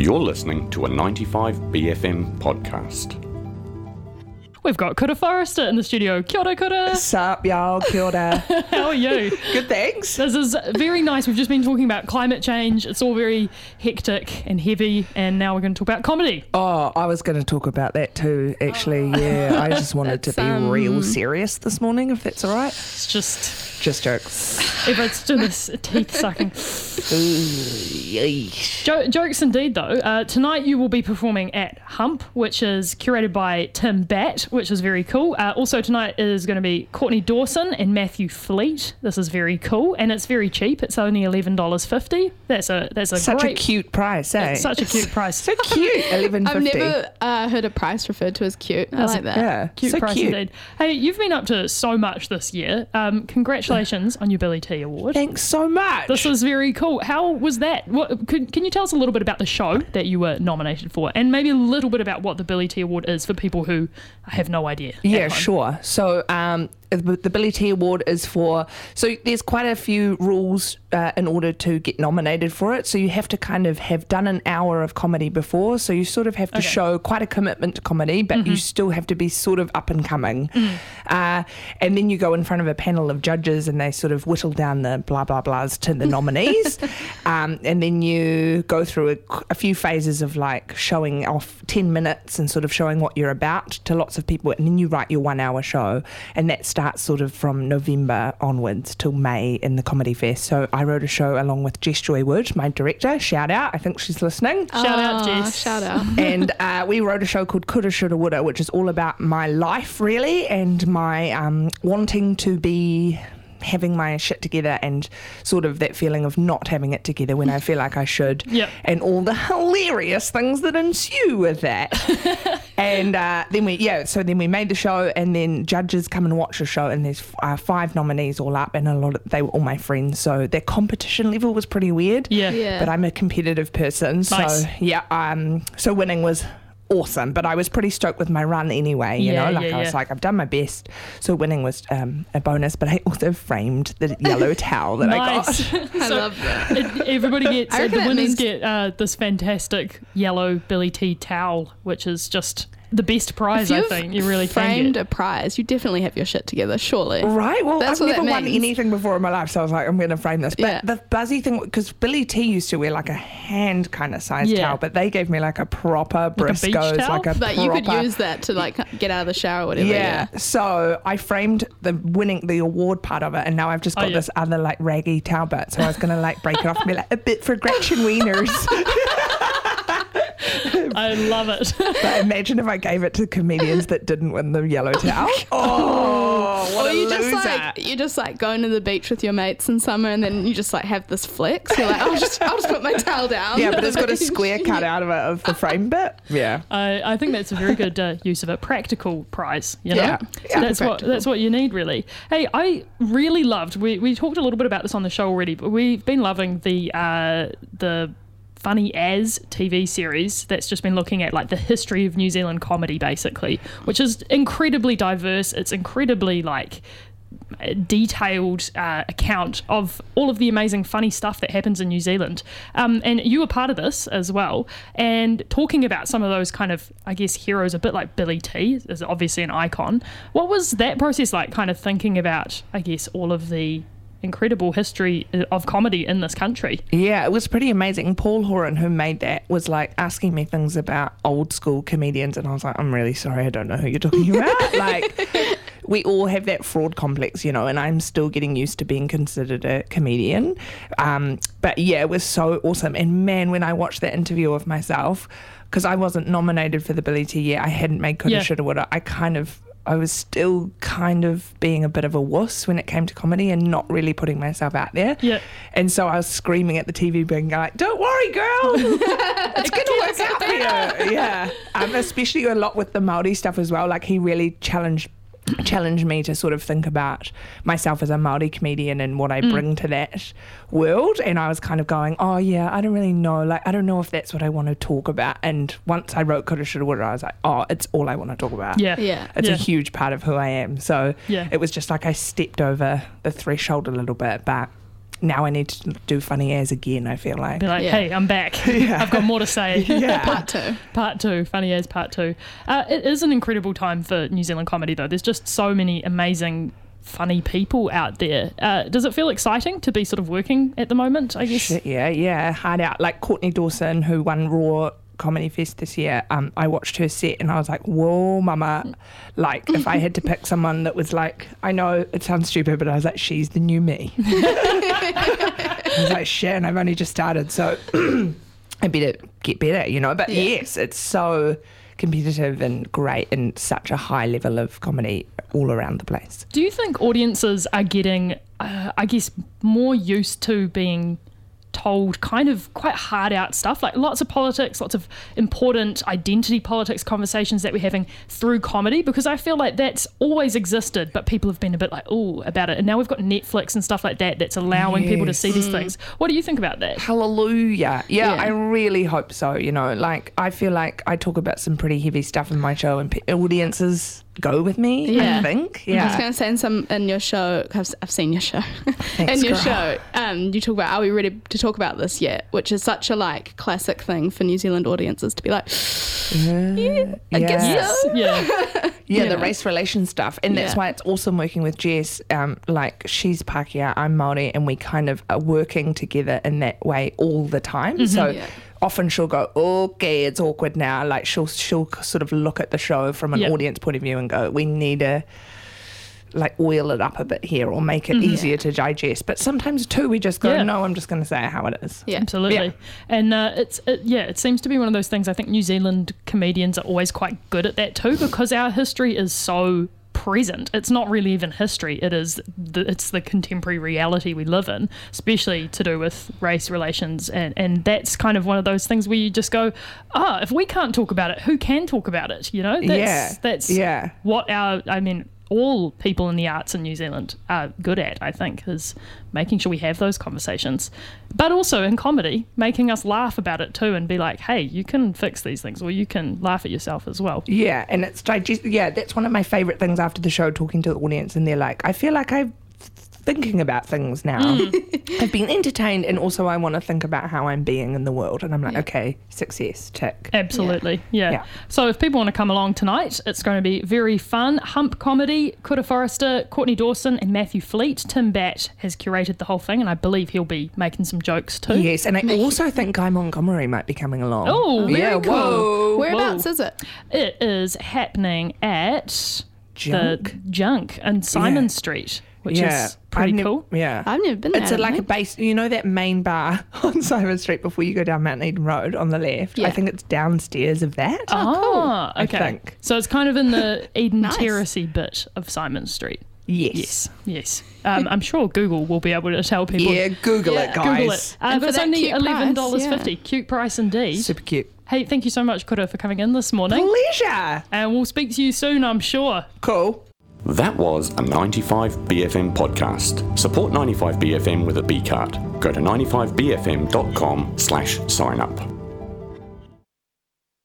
You're listening to a 95BFM podcast. We've got Kura Forrester in the studio. Kia ora, Kura. Sup, y'all? Kia ora. How are you? Good, thanks. This is very nice. We've just been talking about climate change. It's all very hectic and heavy, and now we're going to talk about comedy. Oh, I was going to talk about that too, actually. Yeah, I just wanted to be real serious this morning, if that's all right. It's just jokes. Everyone's doing this teeth sucking. Jokes indeed, though. Tonight you will be performing at Hump, which is curated by Tim Batt, which is very cool. Also tonight is going to be Courtney Dawson and Matthew Fleet. This is very cool, and it's very cheap. It's only $11.50. That's a such great, a cute price, eh? It's such a cute price. So cute. $11.50. I've never heard a price referred to as cute. I like that. Yeah, Cute so price cute. indeed. Hey, you've been up to so much this year. Congratulations on your Billy T Award. Thanks so much. This is very cool. How was that? Can you tell us a little bit about the show that you were nominated for, and maybe a little bit about what the Billy T Award is for people who have no idea? Yeah, sure. So the Billy T Award is so there's quite a few rules in order to get nominated for it. So you have to kind of have done an hour of comedy before. So you sort of have to show quite a commitment to comedy, but you still have to be sort of up and coming. And then you go in front of a panel of judges and they sort of whittle down the blah, blah, blahs to the nominees. And then you go through a few phases of like showing off 10 minutes and sort of showing what you're about to lots of people. And then you write your 1 hour show. And that starts sort of from November onwards till May in the Comedy Fest. So I wrote a show along with Jess Joy Wood, my director. Shout out. I think she's listening. Shout out, Jess. Shout out. And we wrote a show called Coulda, Shoulda, Woulda, which is all about my life, really, and my wanting to be having my shit together and sort of that feeling of not having it together when I feel like I should. Yep. And all the hilarious things that ensue with that. And then we made the show, and then judges come and watch the show, and there's 5 nominees all up, and they were all my friends, so their competition level was pretty weird. Yeah. But I'm a competitive person, Nice. so yeah, so winning was awesome, but I was pretty stoked with my run anyway, I was like, I've done my best, so winning was a bonus. But I also framed the yellow towel that Nice. I got. I love that. Everybody gets, I the reckon that winners means- get this fantastic yellow Billy T towel, which is just the best prize, I think. You really can framed get. a prize, you definitely have your shit together, surely. Right, well, That's I've what never that won means. anything before in my life, so I was like, I'm going to frame this. But Yeah. the buzzy thing, because Billy T used to wear like a hand kind of size Yeah. towel, but they gave me like a proper Like a beach Briscoes, towel? like a But proper... you could use that to like get out of the shower or whatever. Yeah. So I framed the award part of it, and now I've just got this other like raggy towel bit. So I was going to like break it off and be like, a bit for Gretchen Wieners. I love it. But imagine if I gave it to comedians that didn't win the yellow towel. Oh, what Or a you loser. just like going to the beach with your mates in summer, and then you just like have this flex. You're like, I'll just put my towel down. Yeah, but it's got a square cut out of it of the frame bit. Yeah. I think that's a very good use of a practical prize, you know? Yeah. So Yeah, that's what you need, really. Hey, I really loved, we talked a little bit about this on the show already, but we've been loving the Funny As TV series that's just been looking at like the history of New Zealand comedy, basically, which is incredibly diverse. It's incredibly like detailed account of all of the amazing funny stuff that happens in New Zealand, and you were part of this as well, and talking about some of those kind of, I guess, heroes, a bit like Billy T is obviously an icon. What was that process like, kind of thinking about, I guess, all of the incredible history of comedy in this country? Yeah, it was pretty amazing. Paul Horan, who made that, was like asking me things about old school comedians, and I was like, I'm really sorry, I don't know who you're talking about. Like, we all have that fraud complex, and I'm still getting used to being considered a comedian. But yeah, it was so awesome. And man, when I watched that interview of myself, because I wasn't nominated for the Billy T yet, I hadn't made Coulda, Shoulda, Woulda, I was still kind of being a bit of a wuss when it came to comedy and not really putting myself out there. Yeah. And so I was screaming at the TV being like, don't worry, girl. It's going to work out for you. Yeah. Especially a lot with the Māori stuff as well. Like, he really challenged me to sort of think about myself as a Māori comedian and what I bring to that world. And I was kind of going, oh yeah, I don't really know. Like, I don't know if that's what I want to talk about. And once I wrote Coulda, Shoulda, Woulda, I was like, oh, it's all I want to talk about. Yeah. It's Yeah. a huge part of who I am. So Yeah. it was just like I stepped over the threshold a little bit, but now I need to do Funny As again, I feel like. Be like, Yeah. hey, I'm back. I've got more to say. Yeah. Part 2. Part 2, Funny As Part 2. It is an incredible time for New Zealand comedy, though. There's just so many amazing, funny people out there. Does it feel exciting to be sort of working at the moment, I guess? Shit, yeah, hard out. Like Courtney Dawson, who won Raw Comedy Fest this year, I watched her set and I was like, whoa, mama. Like, if I had to pick someone that was like, I know it sounds stupid, but I was like, she's the new me. I was like, shit, and I've only just started, so I better get better, you know. But yes, it's so competitive and great and such a high level of comedy all around the place. Do you think audiences are getting, I guess, more used to being told kind of quite hard out stuff, like lots of politics, lots of important identity politics conversations that we're having through comedy? Because I feel like that's always existed, but people have been a bit like, oh, about it. And now we've got Netflix and stuff like that that's allowing people to see these things. What do you think about that? Hallelujah. Yeah, I really hope so, you know. Like, I feel like I talk about some pretty heavy stuff in my show and audiences go with me, I think. I was going to say in your show, because I've seen your show. Thanks, in your girl. show, you talk about, are we ready to talk about this yet? Which is such a like classic thing for New Zealand audiences to be like, I guess so. Yeah. Yeah, the race relation stuff. And that's why it's awesome working with Jess. Like, she's Pākehā, I'm Māori, and we kind of are working together in that way all the time. So often she'll go, okay, it's awkward now. Like, she'll sort of look at the show from an audience point of view and go, we need to like oil it up a bit here or make it easier to digest. But sometimes too we just go, no, I'm just going to say how it is. Yeah. Absolutely. Yeah. And it seems to be one of those things. I think New Zealand comedians are always quite good at that too, because our history is so present. It's not really even history. It's the contemporary reality we live in, especially to do with race relations. And that's kind of one of those things where you just go, if we can't talk about it, who can talk about it? You know, that's what all people in the arts in New Zealand are good at, I think, is making sure we have those conversations. But also in comedy, making us laugh about it too and be like, hey, you can fix these things, or you can laugh at yourself as well. Yeah, and it's that's one of my favourite things after the show, talking to the audience, and they're like, I feel like I'm thinking about things now. I've been entertained, and also I want to think about how I'm being in the world. And I'm like, okay, success, tick. Absolutely, yeah. Yeah. So if people want to come along tonight, it's going to be very fun. Hump Comedy, Kura Forrester, Courtney Dawson and Matthew Fleet. Tim Batt has curated the whole thing, and I believe he'll be making some jokes too. Yes, and I also think Guy Montgomery might be coming along. Oh, very cool. Whoa. Whereabouts is it? It is happening at Junk? the Junk in Simon Street, which is pretty cool. Yeah. I've never been there. It's like a base, you know, that main bar on Simon Street before you go down Mount Eden Road on the left? Yeah. I think it's downstairs of that. Oh, I okay. think. So it's kind of in the Eden Nice. Terrace-y bit of Simon Street. Yes. Yes. I'm sure Google will be able to tell people. Yeah, Google it, guys. Google it. And But for it's that only cute $11.50. price, Cute price indeed. Super cute. Hey, thank you so much, Kura, for coming in this morning. Pleasure. And we'll speak to you soon, I'm sure. Cool. That was a 95BFM podcast. Support 95BFM with a B card. Go to 95BFM.com/sign up.